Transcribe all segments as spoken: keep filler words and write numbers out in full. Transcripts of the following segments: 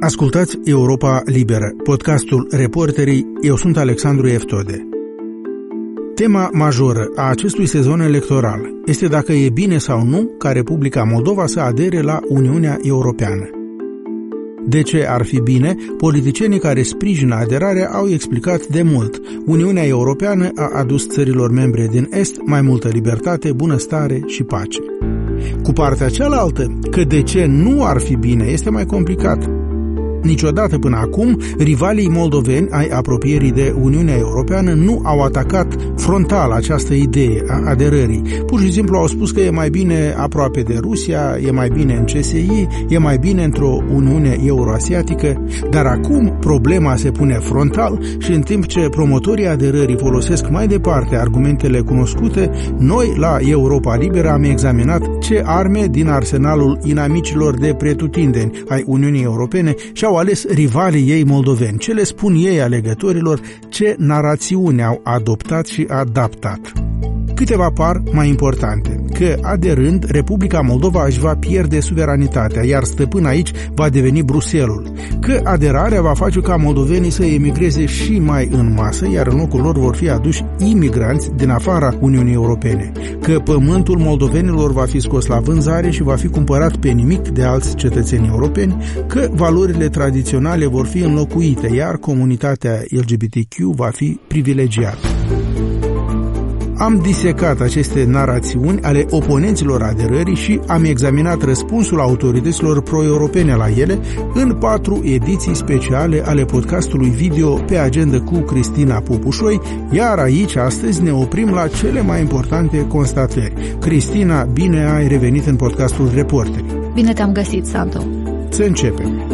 Ascultați Europa Liberă, podcastul Reporterii. Eu sunt Alexandru Eftode. Tema majoră a acestui sezon electoral este dacă e bine sau nu ca Republica Moldova să adere la Uniunea Europeană. De ce ar fi bine? Politicienii care sprijină aderarea au explicat de mult. Uniunea Europeană a adus țărilor membre din Est mai multă libertate, bunăstare și pace. Cu partea cealaltă, că de ce nu ar fi bine, este mai complicat. Niciodată până acum, rivalii moldoveni ai apropierii de Uniunea Europeană nu au atacat frontal această idee a aderării. Pur și simplu au spus că e mai bine aproape de Rusia, e mai bine în C S I, e mai bine într-o Uniune Euroasiatică, dar acum problema se pune frontal și în timp ce promotorii aderării folosesc mai departe argumentele cunoscute, noi la Europa Liberă am examinat ce arme din arsenalul inamicilor de pretutindeni ai Uniunii Europene și-au au ales rivalii ei moldoveni, ce le spun ei alegătorilor, ce narațiuni au adoptat și adaptat. Câteva par mai importante, că aderând, Republica Moldova își va pierde suveranitatea, iar stăpân aici va deveni Bruxelul, că aderarea va face ca moldovenii să emigreze și mai în masă, iar în locul lor vor fi aduși imigranți din afara Uniunii Europene, că pământul moldovenilor va fi scos la vânzare și va fi cumpărat pe nimic de alți cetățeni europeni, că valorile tradiționale vor fi înlocuite, iar comunitatea L G B T Q va fi privilegiată. Am disecat aceste narațiuni ale oponenților aderării și am examinat răspunsul autorităților pro-europene la ele în patru ediții speciale ale podcastului video Pe Agenda cu Cristina Popușoi, iar aici astăzi ne oprim la cele mai importante constatări. Cristina, bine ai revenit în podcastul Reporterii. Bine te-am găsit, Santo. Să începem.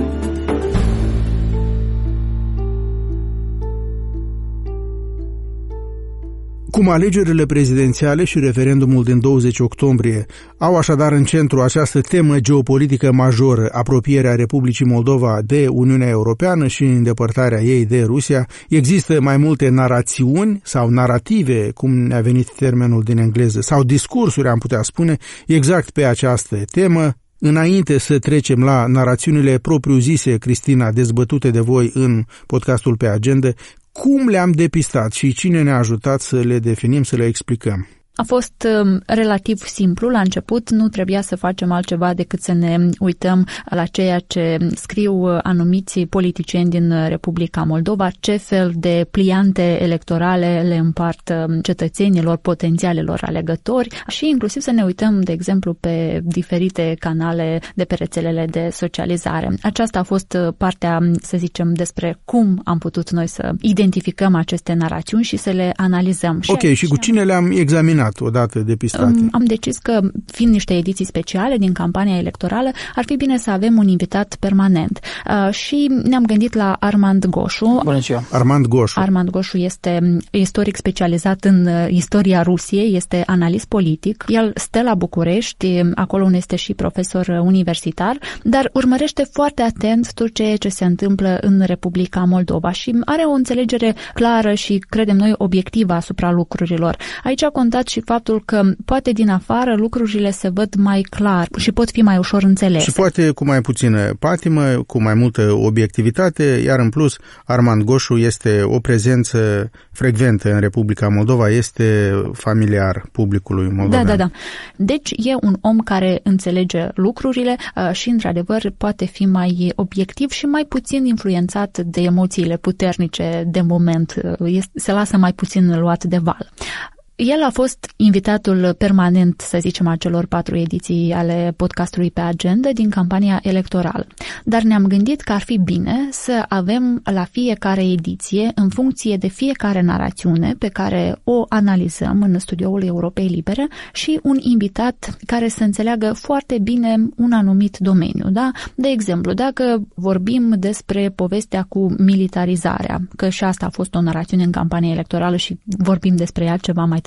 Cum alegerile prezidențiale și referendumul din douăzeci octombrie au așadar în centru această temă geopolitică majoră, apropierea Republicii Moldova de Uniunea Europeană și îndepărtarea ei de Rusia, există mai multe narațiuni sau narative, cum ne-a venit termenul din engleză, sau discursuri, am putea spune, exact pe această temă. Înainte să trecem la narațiunile propriu-zise, Cristina, dezbătute de voi în podcastul Pe Agenda, cum le-am depistat și cine ne-a ajutat să le definim, să le explicăm? A fost um, relativ simplu la început, nu trebuia să facem altceva decât să ne uităm la ceea ce scriu anumiți politicieni din Republica Moldova, ce fel de pliante electorale le împart cetățenilor, potențialelor alegători și inclusiv să ne uităm, de exemplu, pe diferite canale de pe rețelele de socializare. Aceasta a fost partea, să zicem, despre cum am putut noi să identificăm aceste narațiuni și să le analizăm. Ok, și, și cu cine le-am examinat odată depistate? Am decis că, fiind niște ediții speciale din campania electorală, ar fi bine să avem un invitat permanent. Uh, și ne-am gândit la Armand Goșu. Bună ziua! Armand Goșu. Armand Goșu este istoric specializat în istoria Rusiei, este analist politic. El stă la București, acolo unde este și profesor universitar, dar urmărește foarte atent tot ceea ce se întâmplă în Republica Moldova și are o înțelegere clară și, credem noi, obiectivă asupra lucrurilor. Aici a contat și faptul că poate din afară lucrurile se văd mai clar și pot fi mai ușor înțelese. Și poate cu mai puțină patimă, cu mai multă obiectivitate, iar în plus Armand Goșu este o prezență frecventă în Republica Moldova, este familiar publicului moldovean. Da, da, da. Deci e un om care înțelege lucrurile și într-adevăr poate fi mai obiectiv și mai puțin influențat de emoțiile puternice de moment. Se lasă mai puțin luat de val. El a fost invitatul permanent, să zicem, a celor patru ediții ale podcastului Pe Agenda din campania electorală. Dar ne-am gândit că ar fi bine să avem la fiecare ediție, în funcție de fiecare narațiune pe care o analizăm în studioul Europei Libere, și un invitat care să înțeleagă foarte bine un anumit domeniu. Da? De exemplu, dacă vorbim despre povestea cu militarizarea, că și asta a fost o narațiune în campania electorală și vorbim despre ea ceva mai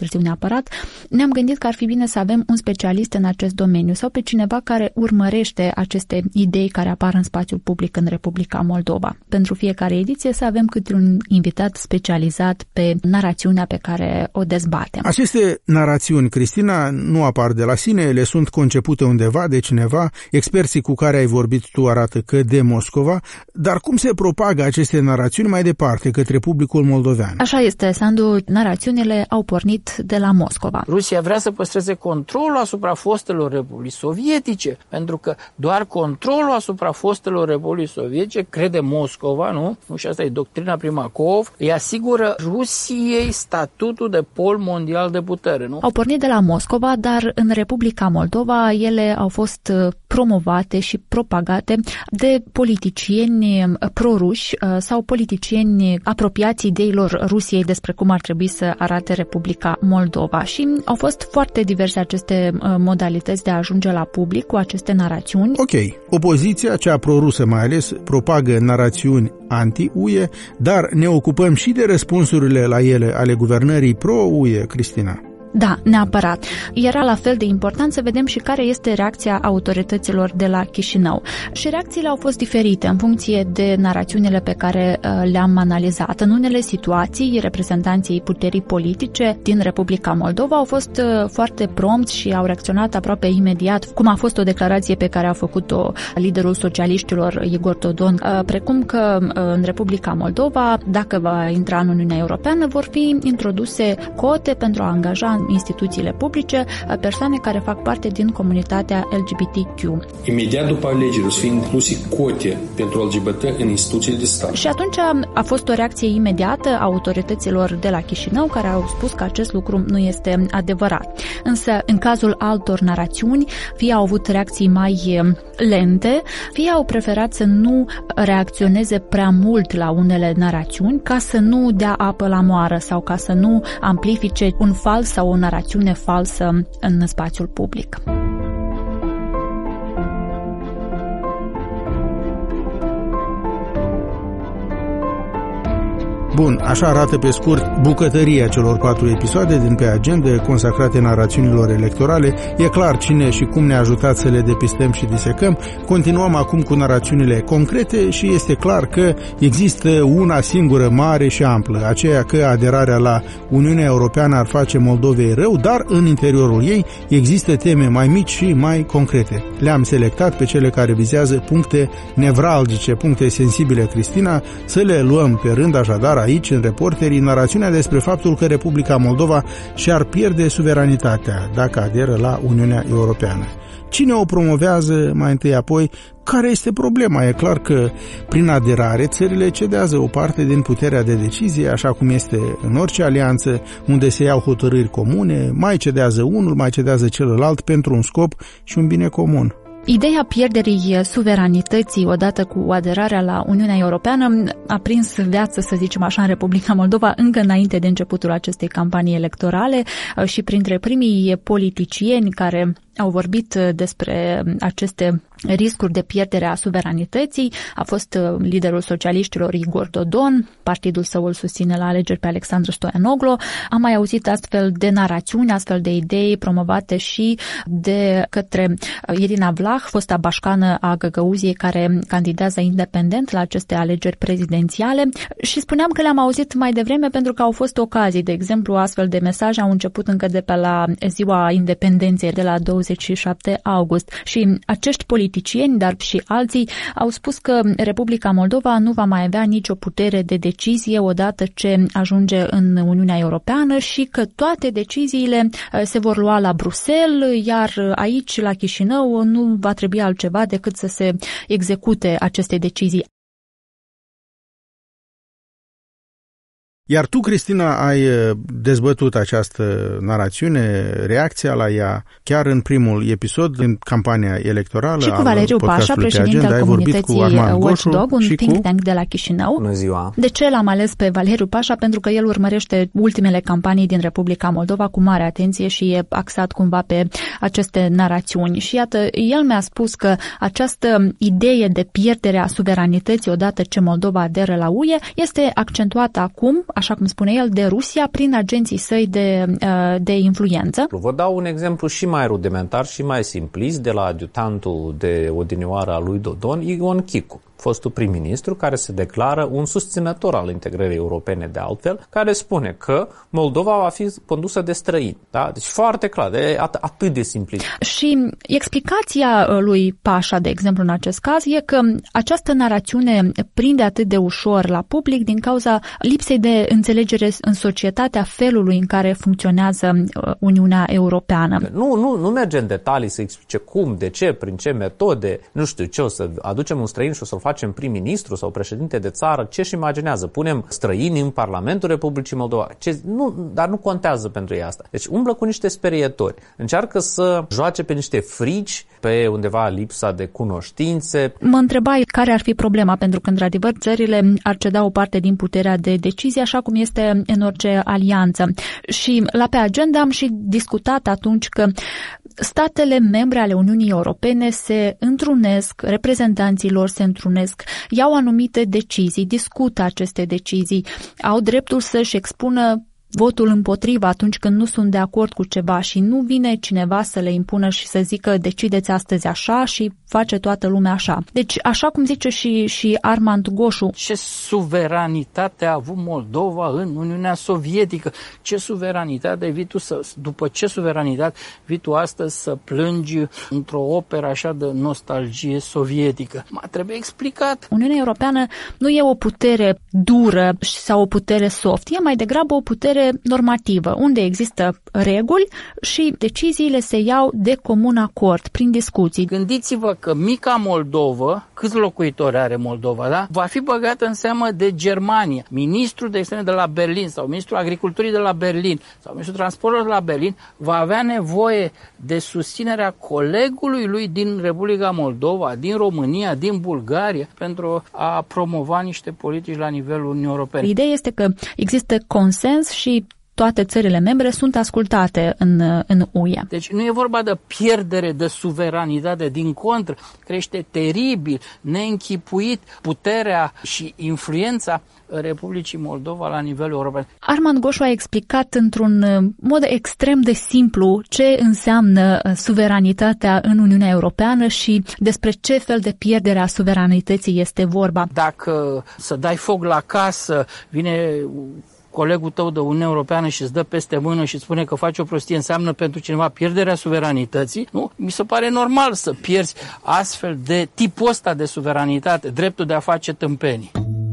târziu neapărat, ne-am gândit că ar fi bine să avem un specialist în acest domeniu sau pe cineva care urmărește aceste idei care apar în spațiul public în Republica Moldova. Pentru fiecare ediție să avem câte un invitat specializat pe narațiunea pe care o dezbatem. Aceste narațiuni, Cristina, nu apar de la sine, ele sunt concepute undeva de cineva, experții cu care ai vorbit tu arată că de Moscova, dar cum se propagă aceste narațiuni mai departe către publicul moldovean? Așa este, Sandu, narațiunile au pornit de la Moscova. Rusia vrea să păstreze controlul asupra fostelor republici sovietice, pentru că doar controlul asupra fostelor republici sovietice, crede Moscova, nu? Și asta e doctrina Primakov, îi asigură Rusiei statutul de pol mondial de putere, nu? Au pornit de la Moscova, dar în Republica Moldova ele au fost promovate și propagate de politicieni proruși sau politicieni apropiați ideilor Rusiei despre cum ar trebui să arate Republica Moldova. Și au fost foarte diverse aceste modalități de a ajunge la public cu aceste narațiuni. Ok, opoziția, cea prorusă mai ales, propagă narațiuni anti-U E, dar ne ocupăm și de răspunsurile la ele ale guvernării pro-U E, Cristina. Da, neapărat. Era la fel de important să vedem și care este reacția autorităților de la Chișinău. Și reacțiile au fost diferite în funcție de narațiunile pe care uh, le-am analizat. În unele situații, reprezentanții puterii politice din Republica Moldova au fost uh, foarte prompți și au reacționat aproape imediat, cum a fost o declarație pe care a făcut-o liderul socialiștilor, Igor Dodon, uh, precum că uh, în Republica Moldova, dacă va intra în Uniunea Europeană, vor fi introduse cote pentru a angaja instituțiile publice persoane care fac parte din comunitatea L G B T Q. Imediat după alegeri o să fie incluse cote pentru L G B T în instituțiile de stat. Și atunci a fost o reacție imediată a autorităților de la Chișinău care au spus că acest lucru nu este adevărat. Însă, în cazul altor narațiuni, fie au avut reacții mai lente, fie au preferat să nu reacționeze prea mult la unele narațiuni ca să nu dea apă la moară sau ca să nu amplifice un fals sau o narațiune falsă în spațiul public. Bun, așa arată pe scurt bucătăria celor patru episoade din pe agenda consacrate narațiunilor electorale. E clar cine și cum ne-a ajutat să le depistăm și disecăm. Continuăm acum cu narațiunile concrete și este clar că există una singură mare și amplă, aceea că aderarea la Uniunea Europeană ar face Moldovei rău, dar în interiorul ei există teme mai mici și mai concrete. Le-am selectat pe cele care vizează puncte nevralgice, puncte sensibile, Cristina, să le luăm pe rând, așadar aici, în Reporterii, narațiunea despre faptul că Republica Moldova și-ar pierde suveranitatea dacă aderă la Uniunea Europeană. Cine o promovează mai întâi, apoi care este problema? E clar că prin aderare țările cedează o parte din puterea de decizie, așa cum este în orice alianță unde se iau hotărâri comune, mai cedează unul, mai cedează celălalt pentru un scop și un bine comun. Ideea pierderii suveranității odată cu aderarea la Uniunea Europeană a prins viață, să zicem așa, în Republica Moldova încă înainte de începutul acestei campanii electorale și printre primii politicieni care au vorbit despre aceste riscuri de pierdere a suveranității a fost liderul socialiștilor Igor Dodon, partidul său îl susține la alegeri pe Alexandru Stoianoglu. Am mai auzit astfel de narațiuni, astfel de idei promovate și de către Irina Vlah, fosta bașcană a Găgăuziei, care candidează independent la aceste alegeri prezidențiale, și spuneam că le-am auzit mai devreme pentru că au fost ocazii. De exemplu, astfel de mesaje au început încă de pe la ziua independenței, de la douăzeci și șapte august. Și acești politicieni, dar și alții, au spus că Republica Moldova nu va mai avea nicio putere de decizie odată ce ajunge în Uniunea Europeană și că toate deciziile se vor lua la Bruxelles, iar aici, la Chișinău, nu va trebui altceva decât să se execute aceste decizii. Iar tu, Cristina, ai dezbătut această narațiune, reacția la ea, chiar în primul episod, în campania electorală. Și cu Valeriu Pașa, președinte al comunității Watchdog, un think tank de la Chișinău. Bună ziua! De ce l-am ales pe Valeriu Pașa? Pentru că el urmărește ultimele campanii din Republica Moldova cu mare atenție și e axat cumva pe aceste narațiuni. Și iată, el mi-a spus că această idee de pierdere a suveranității odată ce Moldova aderă la U E este accentuată acum, așa cum spune el, de Rusia prin agenții săi de, de influență. Vă dau un exemplu și mai rudimentar și mai simplist de la adjutantul de odinioară a lui Dodon, Ion Chicu, fostul prim-ministru, care se declară un susținător al integrării europene de altfel, care spune că Moldova va fi condusă de străini. Da? Deci foarte clar, de at- atât de simplist. Și explicația lui Pașa, de exemplu, în acest caz, e că această narațiune prinde atât de ușor la public din cauza lipsei de înțelegere în societatea felului în care funcționează Uniunea Europeană. Nu, nu, nu merge în detalii să explice cum, de ce, prin ce metode, nu știu ce, o să aducem un străin și o să-l facem prim-ministru sau președinte de țară, ce-și imaginează? Punem străini în Parlamentul Republicii Moldova. Ce, nu, dar nu contează pentru ei asta. Deci umblă cu niște sperietori. Încearcă să joace pe niște frici, pe undeva lipsa de cunoștințe. Mă întrebai care ar fi problema, pentru că, într-adevăr, țările ar ceda o parte din puterea de decizie, așa cum este în orice alianță. Și la pe agenda am și discutat atunci că statele membre ale Uniunii Europene se întrunesc, reprezentanții lor se întrunesc, iau anumite decizii, discută aceste decizii, au dreptul să-și expună votul împotriva atunci când nu sunt de acord cu ceva și nu vine cineva să le impună și să zică decideți astăzi așa și face toată lumea așa. Deci, așa cum zice și, și Armand Goșu. Ce suveranitate a avut Moldova în Uniunea Sovietică? Ce suveranitate vii tu să, după ce suveranitate vii tu astăzi să plângi într-o operă așa de nostalgie sovietică? Mă trebuie explicat. Uniunea Europeană nu e o putere dură sau o putere soft, e mai degrabă o putere normativă, unde există reguli și deciziile se iau de comun acord, prin discuții. Gândiți-vă că mica Moldovă, câți locuitori are Moldova, da? Va fi băgată în seamă de Germania. Ministrul de externe de la Berlin sau ministrul agriculturii de la Berlin sau ministrul transportului de la Berlin va avea nevoie de susținerea colegului lui din Republica Moldova, din România, din Bulgaria, pentru a promova niște politici la nivelul Uniunii Europene. Ideea este că există consens și toate țările membre sunt ascultate în, în U E. Deci nu e vorba de pierdere de suveranitate, din contră, crește teribil, neînchipuit puterea și influența Republicii Moldova la nivel european. Armand Goșu a explicat într-un mod extrem de simplu ce înseamnă suveranitatea în Uniunea Europeană și despre ce fel de pierdere a suveranității este vorba. Dacă să dai foc la casă, vine colegul tău de Uniunea Europeană și îți dă peste mână și spune că faci o prostie, înseamnă pentru cineva pierderea suveranității, nu? Mi se pare normal să pierzi astfel de tipul ăsta de suveranitate, dreptul de a face tâmpenii.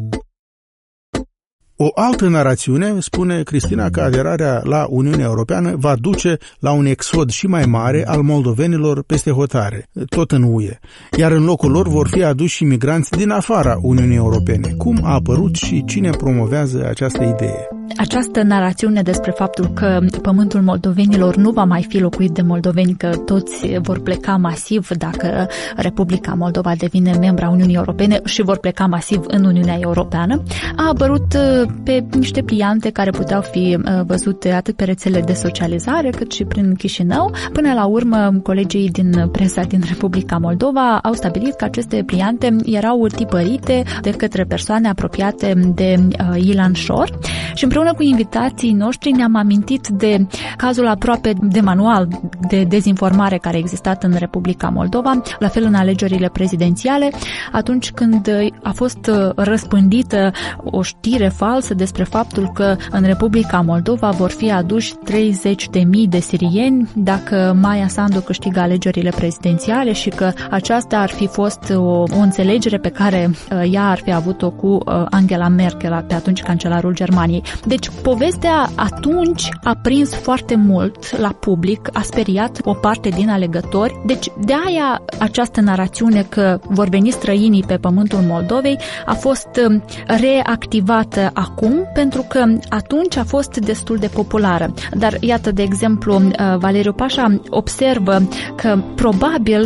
O altă narațiune spune Cristina că aderarea la Uniunea Europeană va duce la un exod și mai mare al moldovenilor peste hotare, tot în U E, iar în locul lor vor fi aduși imigranți din afara Uniunii Europene. Cum a apărut și cine promovează această idee? Această narațiune despre faptul că pământul moldovenilor nu va mai fi locuit de moldoveni, că toți vor pleca masiv dacă Republica Moldova devine membra Uniunii Europene și vor pleca masiv în Uniunea Europeană, a apărut pe niște pliante care puteau fi văzute atât pe rețele de socializare cât și prin Chișinău. Până la urmă, colegii din presa din Republica Moldova au stabilit că aceste pliante erau tipărite de către persoane apropiate de Ilan Șor și împreună cu invitații noștri ne-am amintit de cazul aproape de manual de dezinformare care a existat în Republica Moldova, la fel în alegerile prezidențiale, atunci când a fost răspândită o știre falsă despre faptul că în Republica Moldova vor fi aduși treizeci de mii de sirieni dacă Maia Sandu câștigă alegerile prezidențiale și că aceasta ar fi fost o, o înțelegere pe care ea ar fi avut-o cu Angela Merkel, pe atunci cancelarul Germaniei. Deci, povestea atunci a prins foarte mult la public, a speriat o parte din alegători. Deci, de aia această narațiune că vor veni străinii pe pământul Moldovei a fost reactivată acum, pentru că atunci a fost destul de populară. Dar, iată, de exemplu, Valeriu Pașa observă că probabil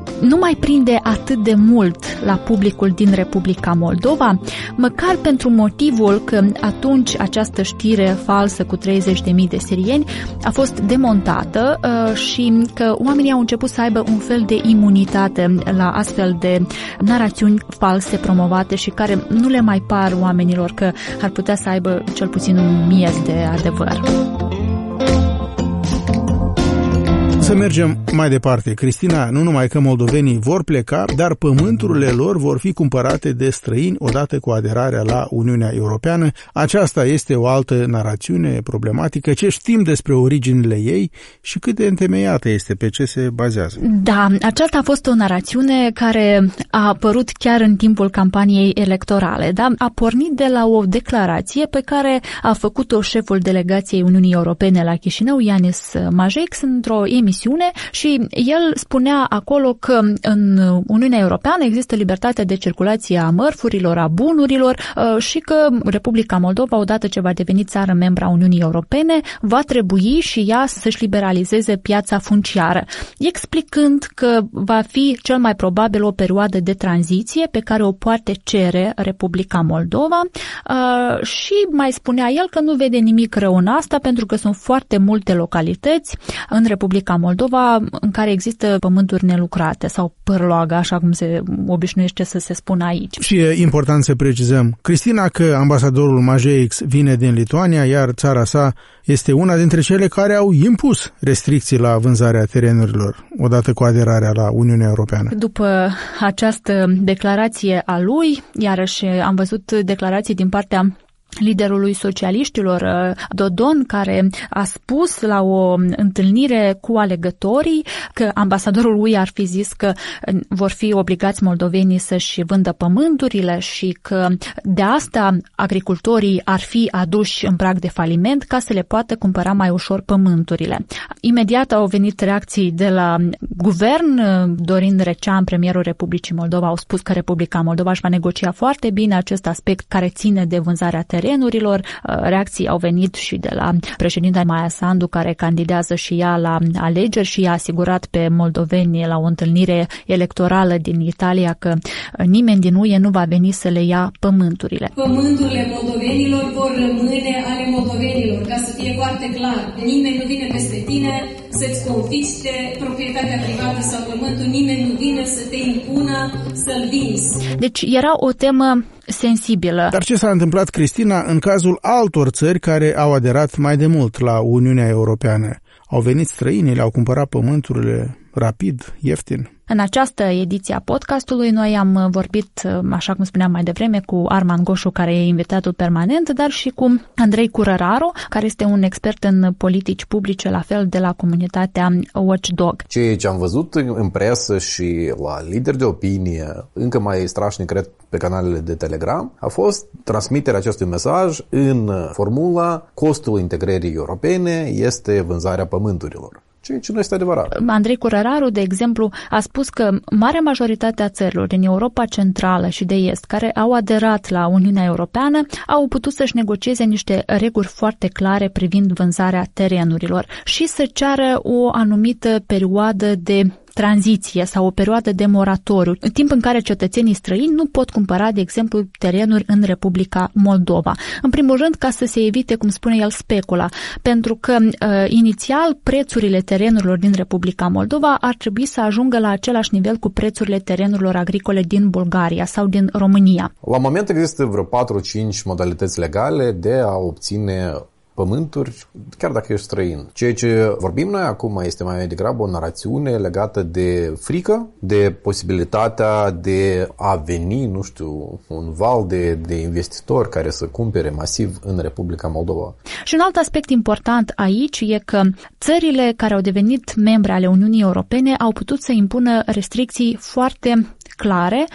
nu mai prinde atât de mult la publicul din Republica Moldova, măcar pentru motivul că atunci această știre falsă cu treizeci de mii de sirieni a fost demontată uh, și că oamenii au început să aibă un fel de imunitate la astfel de narațiuni false promovate și care nu le mai par oamenilor că ar putea să aibă cel puțin un miez de adevăr. Să mergem mai departe. Cristina, nu numai că moldovenii vor pleca, dar pământurile lor vor fi cumpărate de străini odată cu aderarea la Uniunea Europeană. Aceasta este o altă narațiune problematică. Ce știm despre originile ei și cât de întemeiată este, pe ce se bazează? Da, aceasta a fost o narațiune care a apărut chiar în timpul campaniei electorale. Da? A pornit de la o declarație pe care a făcut-o șeful delegației Uniunii Europene la Chișinău, Yanis Majeix, într-o emisiune și el spunea acolo că în Uniunea Europeană există libertatea de circulație a mărfurilor, a bunurilor și că Republica Moldova, odată ce va deveni țară membra Uniunii Europene, va trebui și ea să-și liberalizeze piața funciară, explicând că va fi cel mai probabil o perioadă de tranziție pe care o poate cere Republica Moldova și mai spunea el că nu vede nimic rău în asta pentru că sunt foarte multe localități în Republica Moldova în care există pământuri nelucrate sau pârloagă, așa cum se obișnuiește să se spună aici. Și e important să precizăm, Cristina, că ambasadorul Majeix vine din Lituania, iar țara sa este una dintre cele care au impus restricții la vânzarea terenurilor odată cu aderarea la Uniunea Europeană. După această declarație a lui, iarăși am văzut declarații din partea liderului socialiștilor, Dodon, care a spus la o întâlnire cu alegătorii că ambasadorul lui ar fi zis că vor fi obligați moldovenii să-și vândă pământurile și că de asta agricultorii ar fi aduși în prag de faliment ca să le poată cumpăra mai ușor pământurile. Imediat au venit reacții de la guvern. Dorin Recean, premierul Republicii Moldova, au spus că Republica Moldova își va negocia foarte bine acest aspect care ține de vânzarea terenurilor. terenurilor. Reacții au venit și de la președinta Maia Sandu, care candidează și ea la alegeri și a asigurat pe moldoveni la o întâlnire electorală din Italia că nimeni din U E nu va veni să le ia pământurile. Pământurile moldovenilor vor rămâne ale moldovenilor, ca să fie foarte clar. Nimeni nu vine peste tine să-ți confisce proprietatea privată sau pământul, nimeni nu vine să te impună să-l vinzi. Deci era o temă sensibilă. Dar ce s-a întâmplat, Cristina, în cazul altor țări care au aderat mai de mult la Uniunea Europeană? Au venit străinii, le-au cumpărat pământurile rapid, ieftin? În această ediție a podcastului noi am vorbit, așa cum spuneam mai devreme, cu Arman Goșu, care e invitatul permanent, dar și cu Andrei Curăraru, care este un expert în politici publice, la fel de la comunitatea Watchdog. Ceea ce am văzut în presă și la lideri de opinie, încă mai strașnic, cred, pe canalele de Telegram, a fost transmiterea acestui mesaj în formula costul integrării europene este vânzarea pământurilor. Ceea ce nu este adevărat. Andrei Curăraru, de exemplu, a spus că marea majoritate a țărilor din Europa Centrală și de Est, care au aderat la Uniunea Europeană, au putut să-și negocieze niște reguli foarte clare privind vânzarea terenurilor și să ceară o anumită perioadă de tranziție sau o perioadă de moratoriu, în timp în care cetățenii străini nu pot cumpăra, de exemplu, terenuri în Republica Moldova. În primul rând, ca să se evite, cum spune el, specula, pentru că uh, inițial prețurile terenurilor din Republica Moldova ar trebui să ajungă la același nivel cu prețurile terenurilor agricole din Bulgaria sau din România. La moment există vreo patru-cinci modalități legale de a obține pământuri, chiar dacă ești străin. Ceea ce vorbim noi acum este mai degrabă o narațiune legată de frică, de posibilitatea de a veni, nu știu, un val de, de investitori care să cumpere masiv în Republica Moldova. Și un alt aspect important aici e că țările care au devenit membre ale Uniunii Europene au putut să impună restricții foarte clare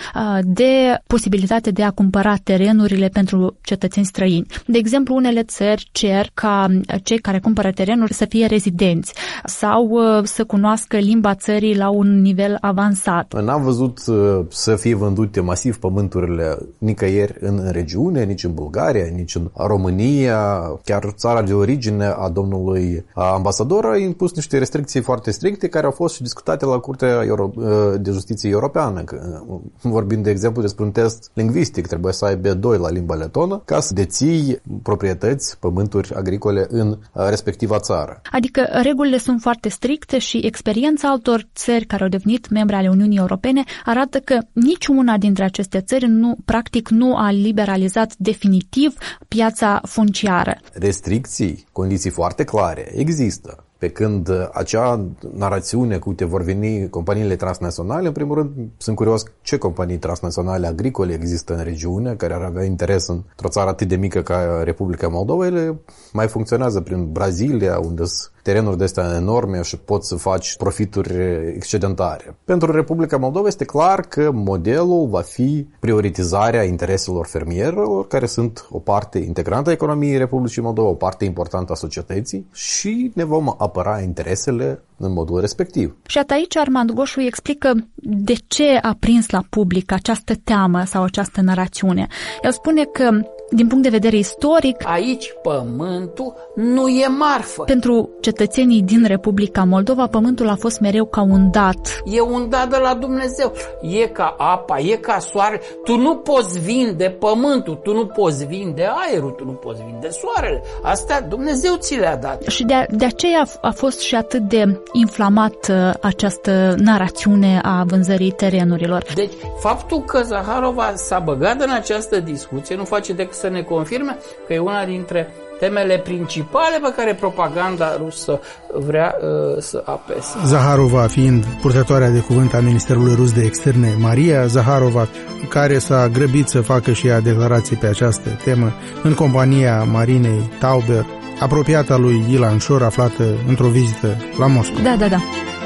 de posibilitate de a cumpăra terenurile pentru cetățeni străini. De exemplu, unele țări cer ca cei care cumpără terenuri să fie rezidenți sau să cunoască limba țării la un nivel avansat. N-am văzut să fie vândute masiv pământurile nicăieri în regiune, nici în Bulgaria, nici în România. Chiar țara de origine a domnului ambasador a impus niște restricții foarte stricte care au fost și discutate la Curtea de Justiție Europeană. Vorbind, de exemplu, despre un test lingvistic, trebuie să ai B doi la limba letonă ca să deții proprietăți, pământuri agricole în respectiva țară. Adică regulile sunt foarte stricte și experiența altor țări care au devenit membre ale Uniunii Europene arată că niciuna dintre aceste țări nu, practic nu a liberalizat definitiv piața funciară. Restricții, condiții foarte clare există. Pe când acea narațiune cu te vor veni companiile transnaționale, în primul rând sunt curios ce companii transnaționale agricole există în regiune care ar avea interes într-o țară atât de mică ca Republica Moldova. Ele mai funcționează prin Brazilia, unde sunt terenuri de astea enorme și poți să faci profituri excedentare. Pentru Republica Moldova este clar că modelul va fi prioritizarea intereselor fermierilor, care sunt o parte integrantă a economiei Republicii Moldova, o parte importantă a societății și ne vom apăra interesele în modul respectiv. Și aici Armand Goșu explică de ce a prins la public această teamă sau această narațiune. El spune că din punct de vedere istoric, aici pământul nu e marfă. Pentru cetățenii din Republica Moldova, pământul a fost mereu ca un dat. E un dat de la Dumnezeu. E ca apa, e ca soarele. Tu nu poți vinde pământul, tu nu poți vinde aerul, tu nu poți vinde soarele. Astea Dumnezeu ți le-a dat. Și de, de aceea a fost și atât de inflamat această narațiune a vânzării terenurilor. Deci, faptul că Zaharova s-a băgat în această discuție nu face decât să ne confirme că e una dintre temele principale pe care propaganda rusă vrea uh, să apese. Zaharova fiind purtătoarea de cuvânt a Ministerului Rus de Externe, Maria Zaharova, care s-a grăbit să facă și ea declarații pe această temă în compania Marinei Tauber, apropiata lui Ilan Șor, aflată într-o vizită la Moscova. Da, da, da.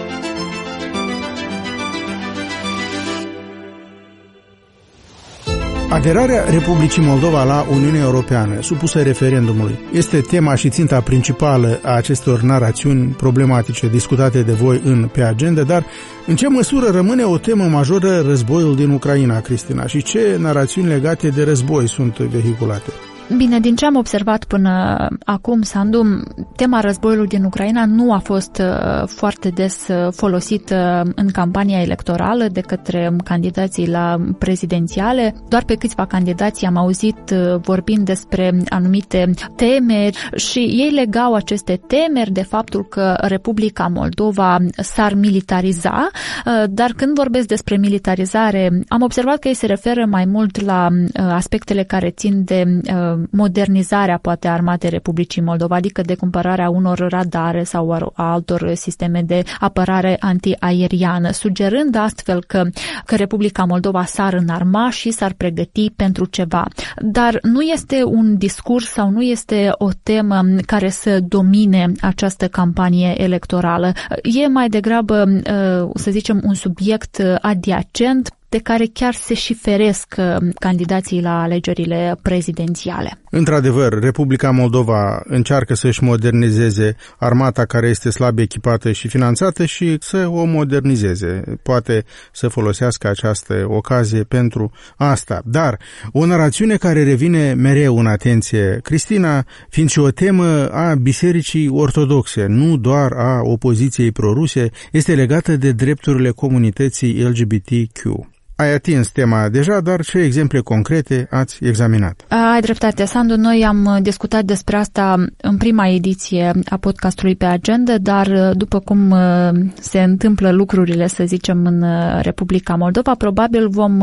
Aderarea Republicii Moldova la Uniunea Europeană, supusă referendumului, este tema și ținta principală a acestor narațiuni problematice discutate de voi în Pe Agenda, dar în ce măsură rămâne o temă majoră războiul din Ucraina, Cristina, și ce narațiuni legate de război sunt vehiculate? Bine, din ce am observat până acum, Sandu, tema războiului din Ucraina nu a fost foarte des folosită în campania electorală de către candidații la prezidențiale. Doar pe câțiva candidați am auzit vorbind despre anumite temeri și ei legau aceste temeri de faptul că Republica Moldova s-ar militariza, dar când vorbesc despre militarizare, am observat că ei se referă mai mult la aspectele care țin de modernizarea, poate, a armatei Republicii Moldova, adică de cumpărarea unor radare sau a altor sisteme de apărare antiaeriană, sugerând astfel că, că Republica Moldova s-ar înarma și s-ar pregăti pentru ceva. Dar nu este un discurs sau nu este o temă care să domine această campanie electorală. E mai degrabă, să zicem, un subiect adiacent de care chiar se și feresc candidații la alegerile prezidențiale. Într-adevăr, Republica Moldova încearcă să-și modernizeze armata care este slab echipată și finanțată și să o modernizeze. Poate să folosească această ocazie pentru asta. Dar o narațiune care revine mereu în atenție, Cristina, fiind și o temă a Bisericii Ortodoxe, nu doar a opoziției proruse, este legată de drepturile comunității L G B T Q. Ai atins tema deja, dar ce exemple concrete ați examinat? Ai dreptate, Sandu. Noi am discutat despre asta în prima ediție a podcastului Pe Agenda, dar după cum se întâmplă lucrurile, să zicem, în Republica Moldova, probabil vom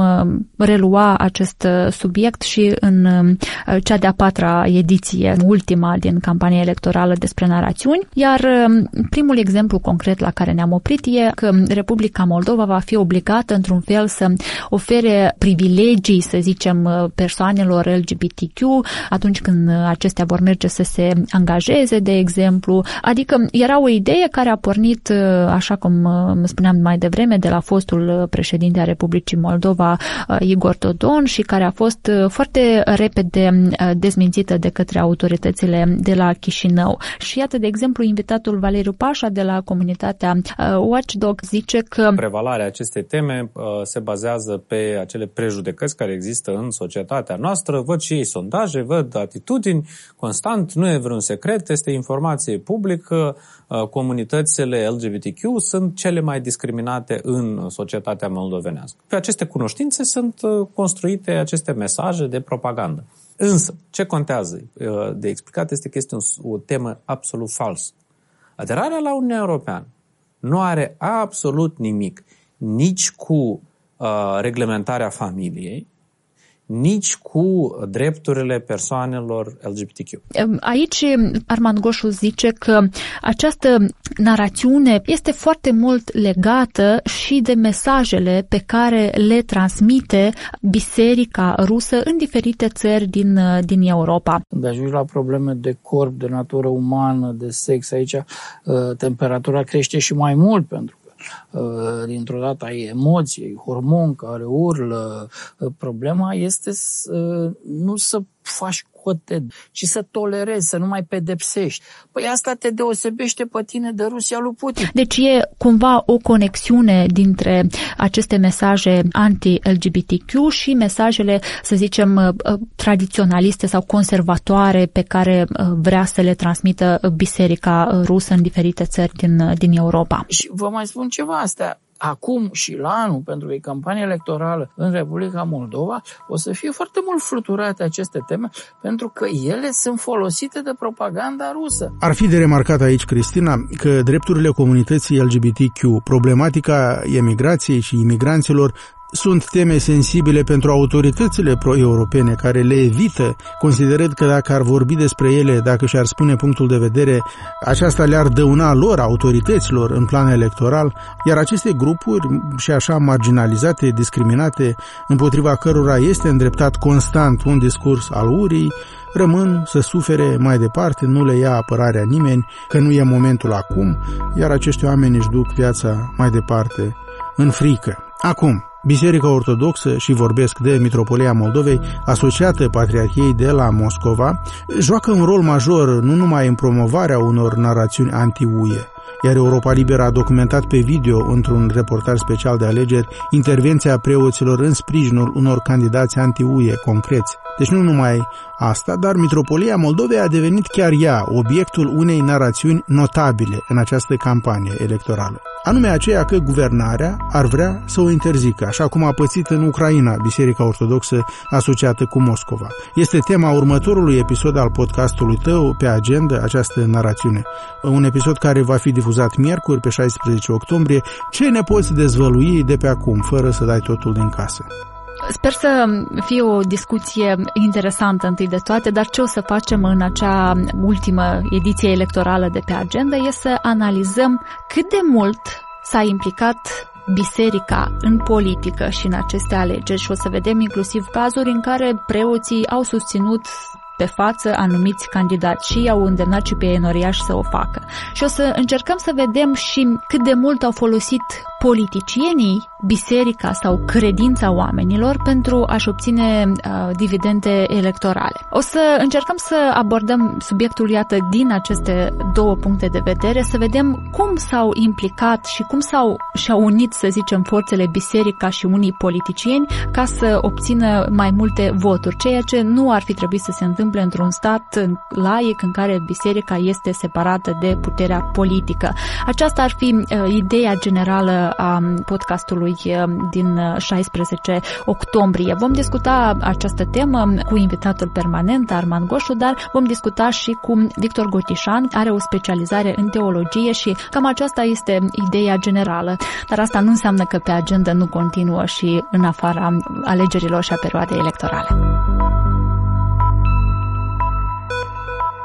relua acest subiect și în cea de-a patra ediție, ultima din campania electorală despre narațiuni. Iar primul exemplu concret la care ne-am oprit e că Republica Moldova va fi obligată, într-un fel, să ofere privilegii, să zicem, persoanelor L G B T Q atunci când acestea vor merge să se angajeze, de exemplu. Adică era o idee care a pornit, așa cum spuneam mai devreme, de la fostul președinte a Republicii Moldova, Igor Dodon, și care a fost foarte repede dezmințită de către autoritățile de la Chișinău. Și iată, de exemplu, invitatul Valeriu Pașa de la comunitatea Watchdog zice că prevalarea acestei teme se bazează pe acele prejudecăți care există în societatea noastră. Văd și ei sondaje, văd atitudini constant, nu e vreun secret, este informație publică. Comunitățile L G B T Q sunt cele mai discriminate în societatea moldovenească. Pe aceste cunoștințe sunt construite aceste mesaje de propagandă. Însă, ce contează de explicat este că este o temă absolut falsă. Aderarea la Uniunea Europeană nu are absolut nimic nici cu uh, reglementarea familiei, nici cu drepturile persoanelor L G B T Q. Aici Armand Goșu zice că această narațiune este foarte mult legată și de mesajele pe care le transmite Biserica Rusă în diferite țări din, din Europa. De ajungi la probleme de corp, de natură umană, de sex, aici temperatura crește și mai mult, pentru dintr-o dată ai emoții, ai hormon care urlă. Problema este să, nu să faci cote, ci să tolerezi, să nu mai pedepsești. Păi asta te deosebește pe tine de Rusia lui Putin. Deci e cumva o conexiune dintre aceste mesaje anti-L G B T Q și mesajele, să zicem, tradiționaliste sau conservatoare pe care vrea să le transmită Biserica Rusă în diferite țări din, din Europa. Și vă mai spun ceva, astea acum și la anul, pentru că e campanie electorală în Republica Moldova, o să fie foarte mult fluturate aceste teme, pentru că ele sunt folosite de propaganda rusă. Ar fi de remarcat aici, Cristina, că drepturile comunității L G B T Q, problematica emigrației și imigranților, sunt teme sensibile pentru autoritățile pro-europene, care le evită, considerând că dacă ar vorbi despre ele, dacă și-ar spune punctul de vedere, aceasta le-ar dăuna lor, autorităților, în plan electoral, iar aceste grupuri, și așa marginalizate, discriminate, împotriva cărora este îndreptat constant un discurs al urii, rămân să sufere mai departe, nu le ia apărarea nimeni, că nu e momentul acum, iar acești oameni își duc viața mai departe în frică. Acum, Biserica Ortodoxă, și vorbesc de Mitropolia Moldovei, asociată Patriarhiei de la Moscova, joacă un rol major nu numai în promovarea unor narațiuni anti-U E, iar Europa Liberă a documentat pe video, într-un reportaj special de alegeri, intervenția preoților în sprijinul unor candidați anti-U E concreți. Deci nu numai asta, dar Mitropolia Moldovei a devenit chiar ea obiectul unei narațiuni notabile în această campanie electorală. Anume aceea că guvernarea ar vrea să o interzică, așa cum a pățit în Ucraina Biserica Ortodoxă asociată cu Moscova. Este tema următorului episod al podcastului tău pe agenda, această narațiune. Un episod care va fi difuzat miercuri, pe șaisprezece octombrie. Ce ne poți dezvălui de pe acum, fără să dai totul din casă? Sper să fie o discuție interesantă întâi de toate, dar ce o să facem în acea ultimă ediție electorală de pe agenda e să analizăm cât de mult s-a implicat biserica în politică și în aceste alegeri și o să vedem inclusiv cazuri în care preoții au susținut pe față anumiți candidați și i-au îndemnat și pe enoriași să o facă. Și o să încercăm să vedem și cât de mult au folosit politicienii biserica sau credința oamenilor pentru a-și obține uh, dividende electorale. O să încercăm să abordăm subiectul, iată, din aceste două puncte de vedere, să vedem cum s-au implicat și cum s-au și-au unit, să zicem, forțele biserica și unii politicieni ca să obțină mai multe voturi, ceea ce nu ar fi trebuit să se întâmple într-un stat laic în care biserica este separată de puterea politică. Aceasta ar fi uh, ideea generală a podcastului din șaisprezece octombrie. Vom discuta această temă cu invitatul permanent, Armand Goșu, dar vom discuta și cu Victor Gotișan, are o specializare în teologie și cam aceasta este ideea generală. Dar asta nu înseamnă că pe agenda nu continuă și în afara alegerilor și a perioadei electorale.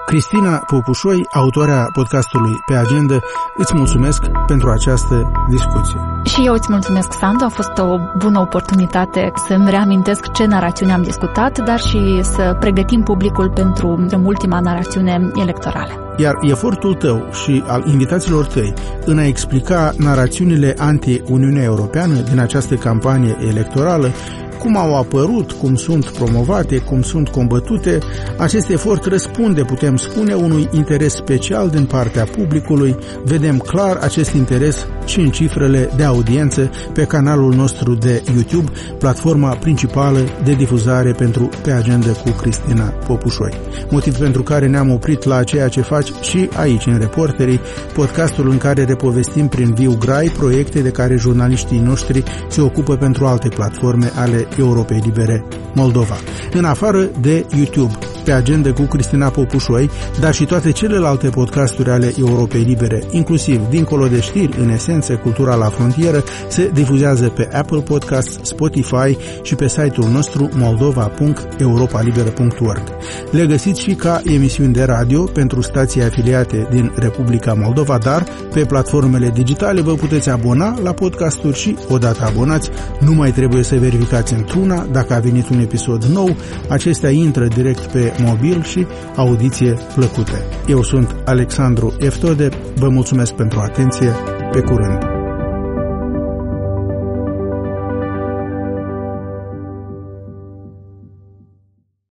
Cristina Popușoi, autoarea podcastului Pe Agenda, îți mulțumesc pentru această discuție. Și eu îți mulțumesc, Sandu, a fost o bună oportunitate să-mi reamintesc ce narațiune am discutat, dar și să pregătim publicul pentru ultima narațiune electorală. Iar efortul tău și al invitaților tăi în a explica narațiunile anti-Uniunea Europeană din această campanie electorală, cum au apărut, cum sunt promovate, cum sunt combătute, acest efort răspunde, putem spune, unui interes special din partea publicului. Vedem clar acest interes și în cifrele de audiență pe canalul nostru de YouTube, platforma principală de difuzare pentru Pe Agenda cu Cristina Popușoi. Motiv pentru care ne-am oprit la ceea ce faci și aici, în Reporterii, podcastul în care repovestim prin viu grai proiecte de care jurnaliștii noștri se ocupă pentru alte platforme ale Europei Libere Moldova. În afară de YouTube, Pe Agenda cu Cristina Popușoi, dar și toate celelalte podcasturi ale Europei Libere, inclusiv Dincolo de știri, în esență, Cultura la frontieră, se difuzează pe Apple Podcasts, Spotify și pe site-ul nostru moldova punct europa liberă punct org. Le găsiți și ca emisiuni de radio pentru stații afiliate din Republica Moldova, dar pe platformele digitale vă puteți abona la podcasturi și, odată abonați, nu mai trebuie să verificați într-una dacă a venit un episod nou, acestea intră direct pe mobil și audiție plăcută. Eu sunt Alexandru Eftode, vă mulțumesc pentru atenție, pe curând!